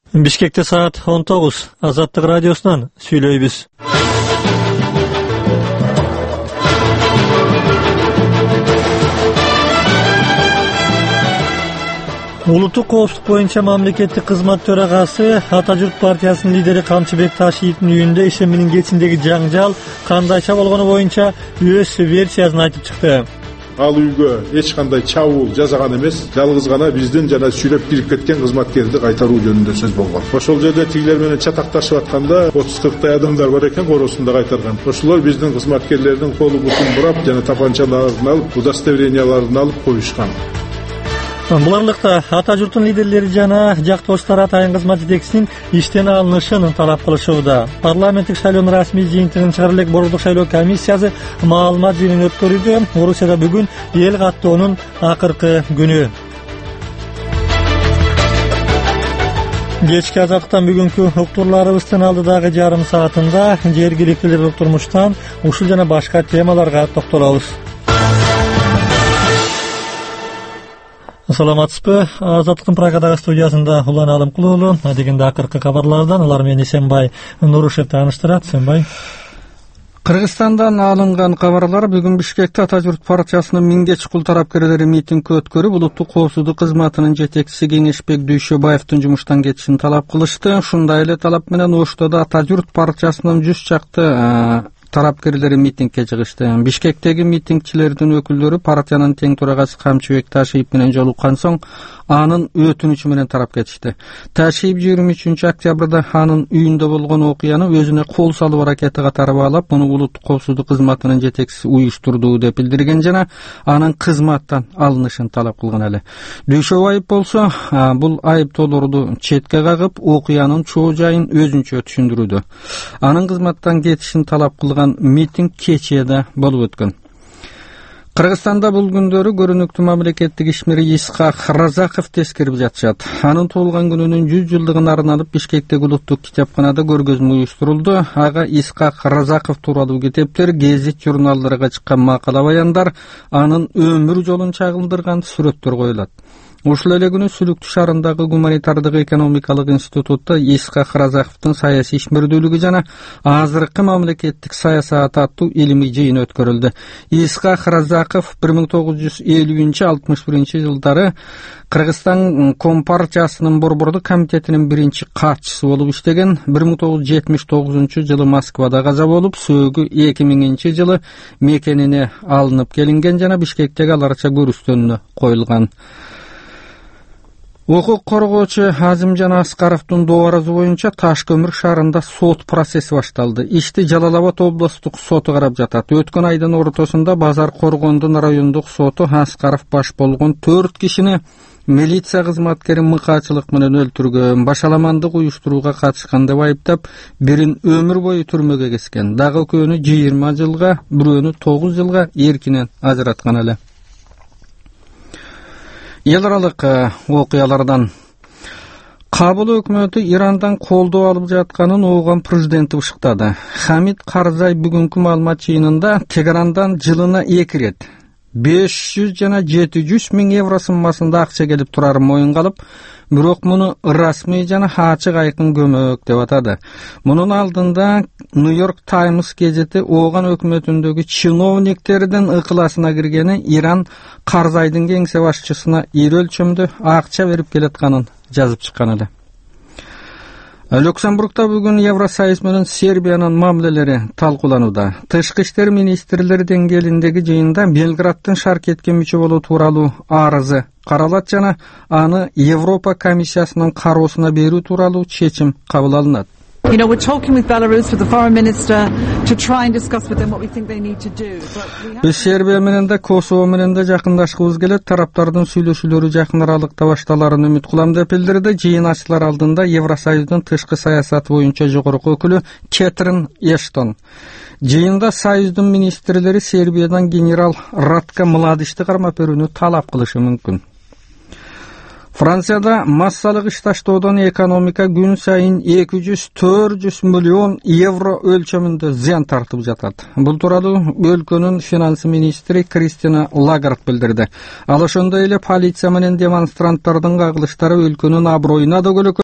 Бишкекте саат 19. Азаттык радиосунан сүйлөйбүз. Улуттук коопсуздук боюнча мамлекеттик кызмат төрагасы Ата журт партиясынын лидери Камчыбек Ташиевдин үйүндө ишембинин кечиндеги жаңжал кандайча болгону боюнча өз версиясын айтып чыкты. Ал үйгө эч кандай чабуул жасаган эмес, жалгыз гана биздин жана сүйлөп кирип кеткен кызматкерди кайтаруу жөнүндө сөз болгон. Ошол жерде тигилер менен чатакташып атканда 30-40 адамдар бар экен, коросунда кайтарган. Ошолор биздин кызматкерлердин колу бутун бурап жана тапанчаларын алып, удостоверенияларын алып коюшкан. Булардыкта Ата журттун лидерлери жана жактоштор атайын кызмат жетекчисинин иштен алынышын талап кылышууда. Парламенттик шайлоонун расмий жыйынтыгын чыгара элек Борбордук шайлоо комиссиясы маалымат жыйынын өткөрүүдө. Орусияда бүгүн эл каттоонун акыркы күнү. Кечки азаттыктан бүгүнкү уктурларыбыздын алдыдагы жарым саатында жергиликтүү турмуштан ушул жана башка темаларга токтолобуз. Саламатсызбы? Азаттыктын Прагадагы студиясында Улан Алымкулуу. Дегенде акыркы кабарлардан алар менен Эсенбай Нурушев тааныштырат. Эсенбай. Кыргызстандан алынган кабарлар бүгүн Бишкекте Ата журт партиясынын миңге чукул тарапкерлери митинг өткөрүп, улуттук коопсуздук кызматынын жетекчиси Кеңешбек Дүйшөбаевдин жумуштан кетишин талап кылышты. Ушундай эле талап менен Оштодо Ата журт партиясынын 100 чакты тарапкерлери митингге чыгышты. Бишкектеги митингчилердин өкүлдөрү партиянын тең төрагасы Камчыбек Ташиев менен жолуккан соң анын өтүнүчү менен тарап кетишти. Ташиев 23 октябрда анын үйүндө болгон окуяны өзүнө кол салуу аракети катары баалап, муну улуттук коопсуздук кызматынын жетекчиси уюштурду деп билдирген жана анын кызматтан алынышын талап кылган эле. Дүйшөбаев болсо бул айыптоолорду четке кагып, окуянын чоо жайын өзүнчө түшүндүрүүдө. Анын кызматтан кетишин талап кылган митинг кечээде болуп өткөн. Кыргызстанда бул күндөрү көрүнүктүү мамлекеттик ишмери Исхак Разаков тескерип жатышат. Анын туулган күнүнүн 100 жылдыгын арналып Бишкектеги улуттук китепканада көргөзмө уюштурулду. Ага Исхак Разаков тууралуу китептер, гезит журналдарга чыккан макала баяндар, анын өмүр жолун чагылдырган сүрөттөр коюлат. Ушул эле күнү Сүлүктүү шаарындагы гуманитардык экономикалык институтта Исхак Разаковдун саясий ишмердүүлүгү жана азыркы мамлекеттик саясат аттуу илимий жыйын өткөрүлдү. Исхак Разаков 1950-61 жылдары Кыргызстан Компартиясынын Борбордук комитетинин биринчи катчысы болуп иштеген. 1979 жылы Москвада каза болуп, сөөгү 2000 жылы мекенине алынып келинген жана Бишкектеги аларча көрүстөнүнө коюлган. Укук коргоочу Азимжан Аскаровдун доорозу боюнча Ташкөмүр шаарында сот процесси башталды. Ишти Жалал Абад облустук соту карап жатат. Өткөн айдын ортосунда Базар Коргондун райондук соту Аскаров баш болгон 4 кишини милиция кызматкери мыкаачылык менен өлтүргөн, башаламандык уюштурууга катышкан деп айыптап, бирин өмүр бою түрмөгө кескен. Дагы экөөнү 20 жылга, бирөөнү 9 жылга эркинен ажыраткан эле. Эл аралык окуялардан Кабул өкмөтү Ирандан колдоо алып жатканын ооган президенти бышыктады. Хамид Карзай бүгүнкү маалымат жыйынында Тегерандан жылына 2 рет 500 жана 700 миң евро суммасында акча келип турарын моюнга алып, бирок муну расмий жана ачык айкын көмөк деп атады. Мунун алдында Нью-Йорк Таймс гезити ооган өкмөтүндөгү чиновниктердин ыкыласына киргени Иран Карзайдын кеңсе башчысына ири өлчөмдө акча берип келатканын жазып чыккан эле. Люксембургда бүгүн Евросоюз менен Сербиянын мамилелери талкууланууда. Тышкы иштер министрлери деңгээлиндеги жыйында Белграддын шаркетке мүчө болуу тууралуу арызы каралат жана аны Европа комиссиясынын кароосуна берүү тууралуу чечим кабыл алынат. We're talking with Belarus, with the foreign minister, to try and discuss with them what we think they need to do. Биз Сербия менен да Косово менен да жакындашкыбыз келет. Тараптардын сүйлөшүүлөрү жакын аралыкта башталарын үмүт кылам деп билдирди. Жыйын ачылар алдында Евросоюздун тышкы саясаты боюнча жогорку өкүлү Кетрин Эштон. Жыйында Союздун министрлери Сербиядан генерал Ратка Младичти кармап берүүнү талап кылышы мүмкүн. Францияда массалык иш таштоодон экономика күн сайын 200-400 миллион евро өлчөмүндө зыян тартып жатат. Бул тууралуу өлкөнүн финансы министри Кристина Лагард билдирди. Ал ошондой эле полиция менен демонстранттардын кагылыштары өлкөнүн аброюна да